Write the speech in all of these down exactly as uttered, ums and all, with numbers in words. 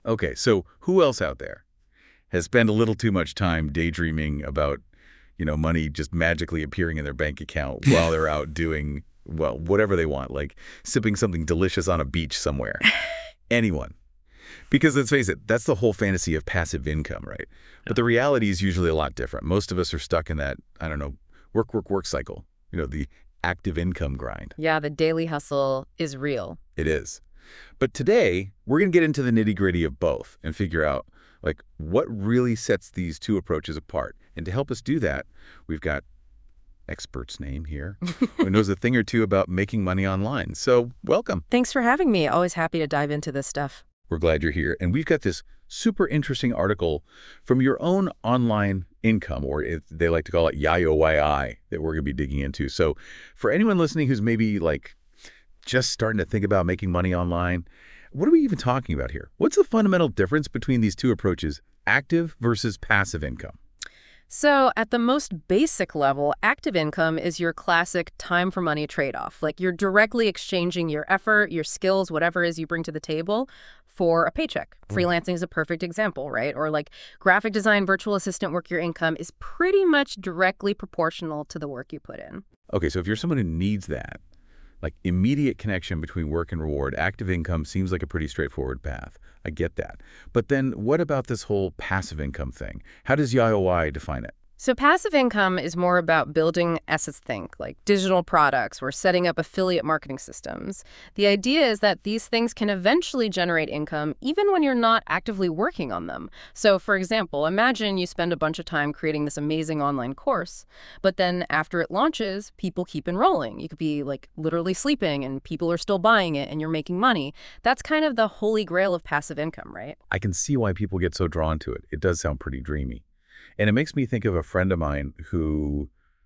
Okay, so who else out there has spent a little too much time daydreaming about, you know, money just magically appearing in their bank account while they're out doing, well, whatever they want, like sipping something delicious on a beach somewhere? Anyone. Because let's face it, that's the whole fantasy of passive income, right? But the reality is usually a lot different. Most of us are stuck in that, I don't know, work, work, work cycle, you know, the active income grind. Yeah, the daily hustle is real. It is. But today, we're going to get into the nitty-gritty of both and figure out, like, what really sets these two approaches apart. And to help us do that, we've got expert's name here who knows a thing or two about making money online. So welcome. Thanks for having me. Always happy to dive into this stuff. We're glad you're here. And we've got this super interesting article from your own online income, or if they like to call it Y O Y I, that we're going to be digging into. So for anyone listening who's maybe like just starting to think about making money online, what are we even talking about here? What's the fundamental difference between these two approaches, active versus passive income? So at the most basic level, active income is your classic time for money trade-off. Like you're directly exchanging your effort, your skills, whatever it is you bring to the table for a paycheck. Freelancing is a perfect example, right? Or like graphic design, virtual assistant work, your income is pretty much directly proportional to the work you put in. Okay, so if you're someone who needs that, like immediate connection between work and reward, active income seems like a pretty straightforward path. I get that. But then what about this whole passive income thing? How does Y O Y define it? So passive income is more about building assets think, like digital products or setting up affiliate marketing systems. The idea is that these things can eventually generate income even when you're not actively working on them. So for example, imagine you spend a bunch of time creating this amazing online course, but then after it launches, people keep enrolling. You could be like literally sleeping and people are still buying it and you're making money. That's kind of the holy grail of passive income, right? I can see why people get so drawn to it. It does sound pretty dreamy. And it makes me think of a friend of mine who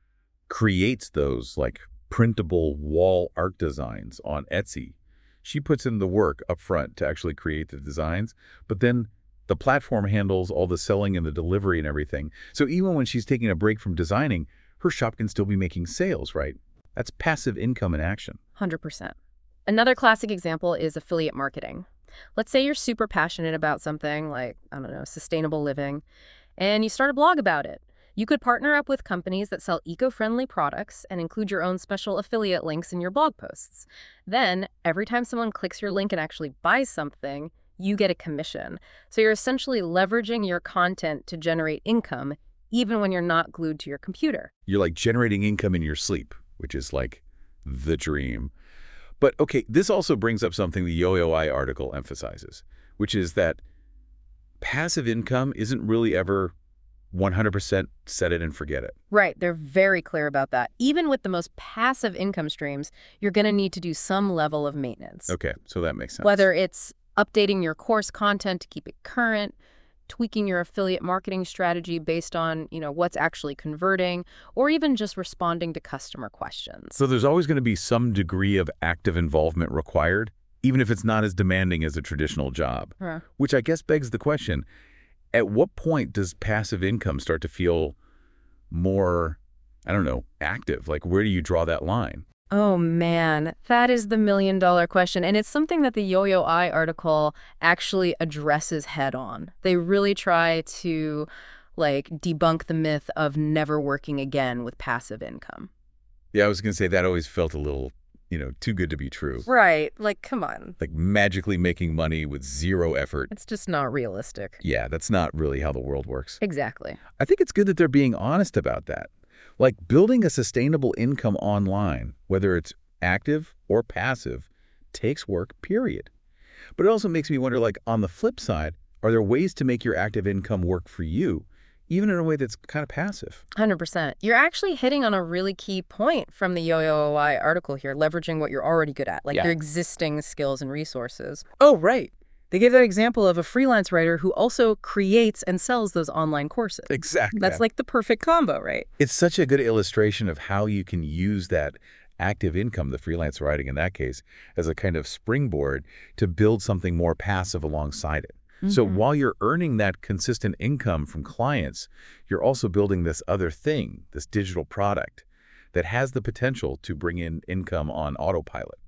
creates those like printable wall art designs on Etsy. She puts in the work up front to actually create the designs, but then the platform handles all the selling and the delivery and everything. So even when she's taking a break from designing, her shop can still be making sales, right? That's passive income in action. one hundred percent. Another classic example is affiliate marketing. Let's say you're super passionate about something like, I don't know, sustainable living, and you start a blog about it. You could partner up with companies that sell eco-friendly products and include your own special affiliate links in your blog posts. Then, every time someone clicks your link and actually buys something, you get a commission. So you're essentially leveraging your content to generate income, even when you're not glued to your computer. You're like generating income in your sleep, which is like the dream. But okay, this also brings up something the Y O Y I article emphasizes, which is that passive income isn't really ever one hundred percent set it and forget it. Right, they're very clear about that. Even with the most passive income streams, you're going to need to do some level of maintenance. Okay, so that makes sense. Whether it's updating your course content to keep it current, tweaking your affiliate marketing strategy based on, you know, what's actually converting, or even just responding to customer questions. So there's always going to be some degree of active involvement required, even if it's not as demanding as a traditional job. Huh. Which I guess begs the question, at what point does passive income start to feel more, I don't know, active? Like, where do you draw that line? Oh man, that is the million dollar question. And it's something that the Y O Y I article actually addresses head on. They really try to like debunk the myth of never working again with passive income. Yeah, I was going to say that always felt a little, you know, too good to be true. Right. Like, come on. Like magically making money with zero effort. It's just not realistic. Yeah, that's not really how the world works. Exactly. I think it's good that they're being honest about that. Like building a sustainable income online, whether it's active or passive, takes work, period. But it also makes me wonder, like, on the flip side, are there ways to make your active income work for you, even in a way that's kind of passive? one hundred percent. You're actually hitting on a really key point from the Y O Y I article here, leveraging what you're already good at, like Yeah. your existing skills and resources. Oh, right. They gave that example of a freelance writer who also creates and sells those online courses. Exactly. That's like the perfect combo, right? It's such a good illustration of how you can use that active income, the freelance writing in that case, as a kind of springboard to build something more passive alongside it. So while you're earning that consistent income from clients, you're also building this other thing, this digital product that has the potential to bring in income on autopilot.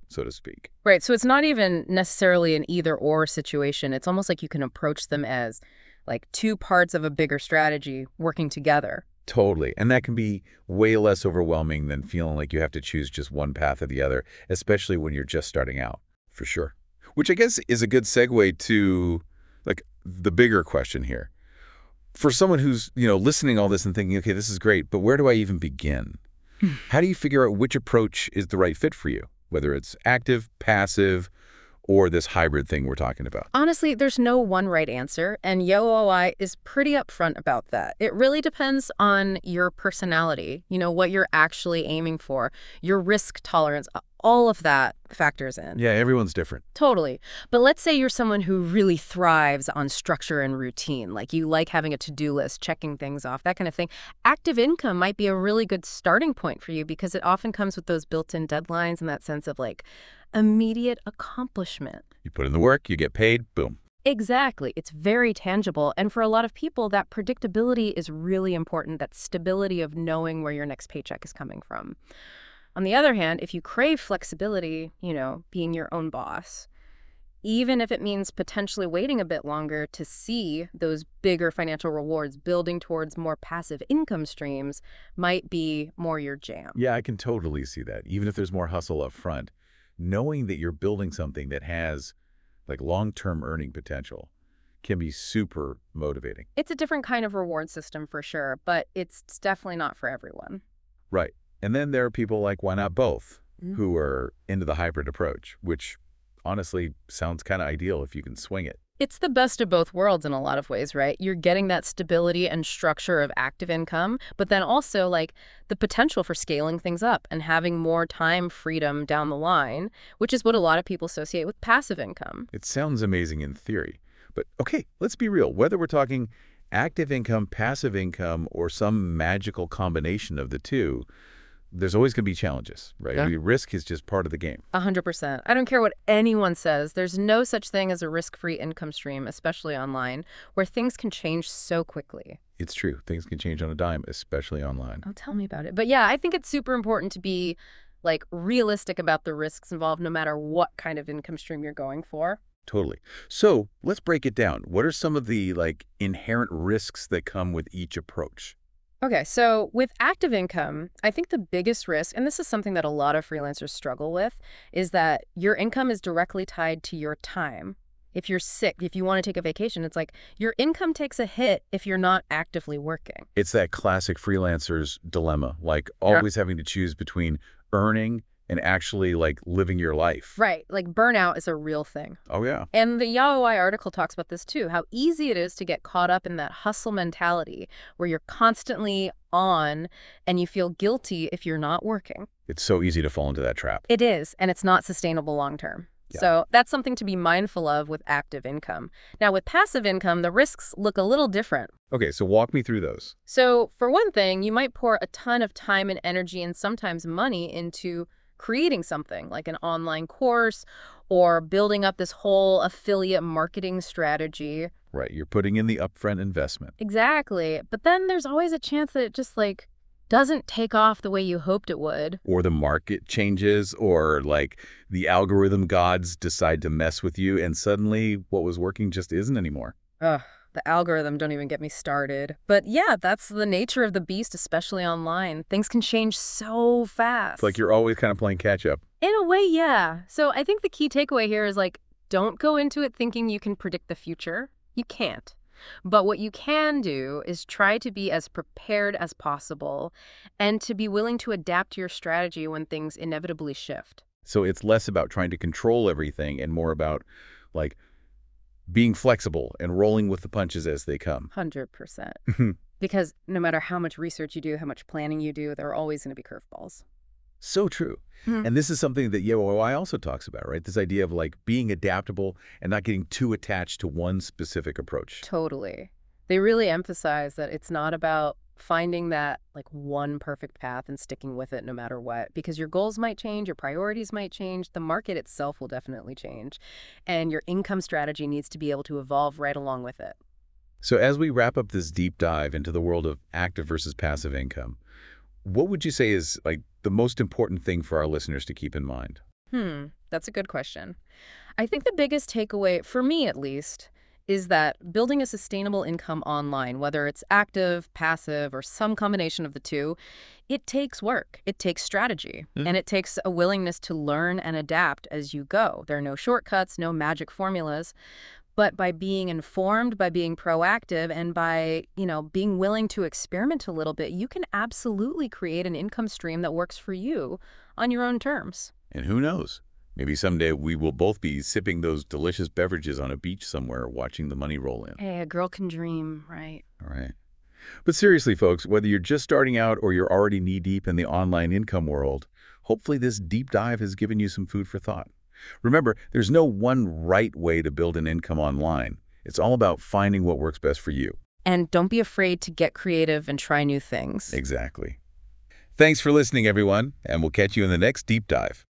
so to speak. Right. So it's not even necessarily an either or situation. It's almost like you can approach them as like two parts of a bigger strategy working together. Totally. And that can be way less overwhelming than feeling like you have to choose just one path or the other, especially when you're just starting out, for sure. Which I guess is a good segue to like the bigger question here. For someone who's, you know, listening to all this and thinking, okay, this is great, but where do I even begin? How do you figure out which approach is the right fit for you, whether it's active, passive, or this hybrid thing we're talking about? Honestly, there's no one right answer, and Yo O I is pretty upfront about that. It really depends on your personality, you know, what you're actually aiming for, your risk tolerance, all of that factors in. Yeah, everyone's different. Totally. But let's say you're someone who really thrives on structure and routine, like you like having a to-do list, checking things off, that kind of thing. Active income might be a really good starting point for you because it often comes with those built-in deadlines and that sense of like immediate accomplishment. You put in the work, you get paid, boom. Exactly. It's very tangible. And for a lot of people, that predictability is really important, that stability of knowing where your next paycheck is coming from. On the other hand, if you crave flexibility, you know, being your own boss, even if it means potentially waiting a bit longer to see those bigger financial rewards, building towards more passive income streams might be more your jam. Yeah, I can totally see that. Even if there's more hustle up front, knowing that you're building something that has like long-term earning potential can be super motivating. It's a different kind of reward system for sure, but it's definitely not for everyone. Right. And then there are people like Why Not Both, Mm. who are into the hybrid approach, which honestly sounds kind of ideal if you can swing it. It's the best of both worlds in a lot of ways, right? You're getting that stability and structure of active income, but then also like the potential for scaling things up and having more time freedom down the line, which is what a lot of people associate with passive income. It sounds amazing in theory. But okay, let's be real. Whether we're talking active income, passive income, or some magical combination of the two, there's always going to be challenges, right? Yeah. I mean, risk is just part of the game. A hundred percent. I don't care what anyone says. There's no such thing as a risk-free income stream, especially online, where things can change so quickly. It's true. Things can change on a dime, especially online. Oh, tell me about it. But yeah, I think it's super important to be like realistic about the risks involved no matter what kind of income stream you're going for. Totally. So let's break it down. What are some of the like inherent risks that come with each approach? Okay, so with active income, I think the biggest risk, and this is something that a lot of freelancers struggle with, is that your income is directly tied to your time. If you're sick, if you want to take a vacation, it's like your income takes a hit if you're not actively working. It's that classic freelancer's dilemma, like always having to choose between earning and actually like living your life. Right, like burnout is a real thing. Oh, yeah. And the Yo O I article talks about this too, how easy it is to get caught up in that hustle mentality where you're constantly on and you feel guilty if you're not working. It's so easy to fall into that trap. It is, and it's not sustainable long term. Yeah. So that's something to be mindful of with active income. Now, with passive income, the risks look a little different. Okay, so walk me through those. So for one thing, you might pour a ton of time and energy and sometimes money into creating something like an online course or building up this whole affiliate marketing strategy. Right, you're putting in the upfront investment. Exactly. But then there's always a chance that it just like doesn't take off the way you hoped it would. Or the market changes, or like the algorithm gods decide to mess with you, and suddenly what was working just isn't anymore. Ugh, the algorithm, don't even get me started. But yeah, that's the nature of the beast, especially online. Things can change so fast. It's like you're always kind of playing catch up. In a way, yeah. So I think the key takeaway here is like, don't go into it thinking you can predict the future. You can't. But what you can do is try to be as prepared as possible and to be willing to adapt your strategy when things inevitably shift. So it's less about trying to control everything and more about like being flexible and rolling with the punches as they come. one hundred percent. Because no matter how much research you do, how much planning you do, there are always going to be curveballs. So true. Hmm. And this is something that Yo O I also talks about, right? This idea of like being adaptable and not getting too attached to one specific approach. Totally. They really emphasize that it's not about finding that like one perfect path and sticking with it no matter what, because your goals might change, your priorities might change, the market itself will definitely change, and your income strategy needs to be able to evolve right along with it. So as we wrap up this deep dive into the world of active versus passive income, what would you say is like the most important thing for our listeners to keep in mind? Hmm. That's a good question. I think the biggest takeaway, for me at least, is that building a sustainable income online, whether it's active, passive, or some combination of the two, it takes work, it takes strategy, Mm. and it takes a willingness to learn and adapt as you go. There are no shortcuts, no magic formulas, but by being informed, by being proactive, and by, you know, being willing to experiment a little bit, you can absolutely create an income stream that works for you on your own terms. And who knows? Maybe someday we will both be sipping those delicious beverages on a beach somewhere, watching the money roll in. Hey, a girl can dream, right? All right. But seriously, folks, whether you're just starting out or you're already knee-deep in the online income world, hopefully this deep dive has given you some food for thought. Remember, there's no one right way to build an income online. It's all about finding what works best for you. And don't be afraid to get creative and try new things. Exactly. Thanks for listening, everyone, and we'll catch you in the next deep dive.